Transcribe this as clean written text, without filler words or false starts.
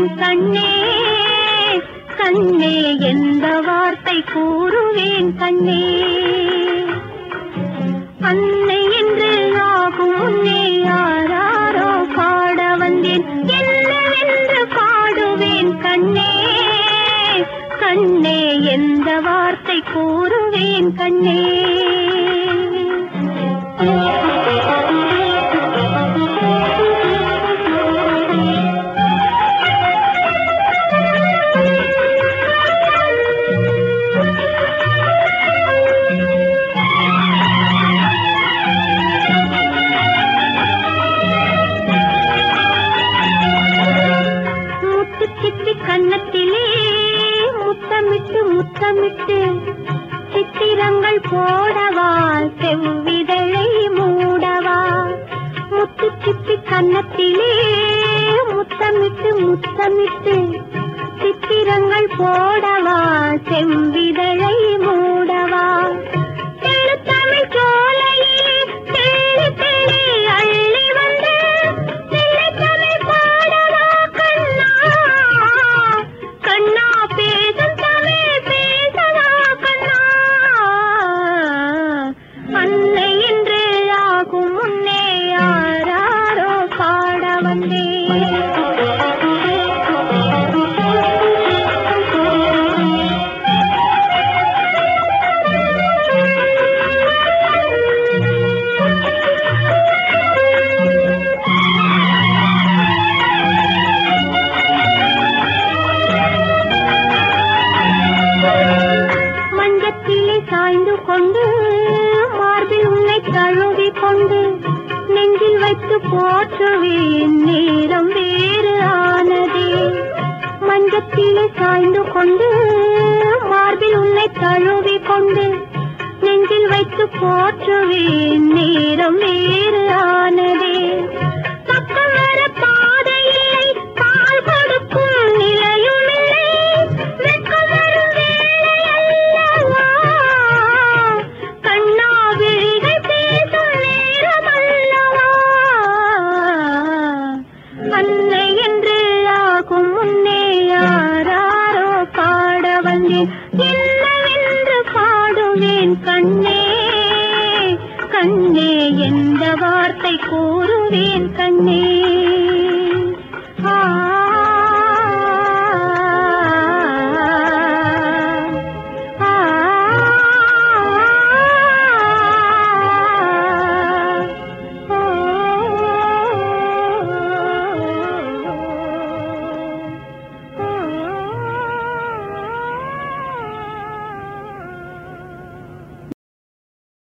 கூறுவேன் கண்ணே கண்ணே எந்த வார்த்தை கூறுவேன் கண்ணே அன்னை என்று ஆகும் முன்னே யாராரோ பாட வந்தேன் என்னவென்று பாடுவேன் கண்ணே கண்ணே எந்த வார்த்தை கூறுவேன் கண்ணே கன்னத்திலே முத்தமிட்டு முத்தமிட்டு சித்திரங்கள் போடவா செவ்விதழை மூடவா முத்து சிப்பி கன்னத்திலே முத்தமிட்டு முத்தமிட்டு சித்திரங்கள் போடவா செவ்விதழை மூடவா தமிழ் சோலையிலே தெளி தெளி அள்ளி வந்து தமிழ் பாடவா கண்ணா கண்ணா பேசும் தமிழ் பேசவா கண்ணா அன்னை என்று ஆகும் முன்னே யாராரோ பாட வந்தேன் சாய்ந்து கொண்டு மார்பில் உன்னை தழுவி கொண்டு நெஞ்சில் வைத்து போற்றுவேன் நேரம் வேறு ஆனதே மஞ்சத்திலே சாய்ந்து கொண்டு மார்பில் உன்னை தழுவி கொண்டு நெஞ்சில் வைத்து போற்றுவேன் நேரம் வேறு ஆனதே பக்கம் வர பாதையில்லை பால் கொடுக்கும் நிலையும் இல்லை வெட்கம் வரும் அன்னை என்று ஆகும் முன்னே யாராரோ பாட வந்தேன் என்னவென்று பாடுவேன் கண்ணே கண்ணே எந்த வார்த்தை கூறுவேன் கண்ணே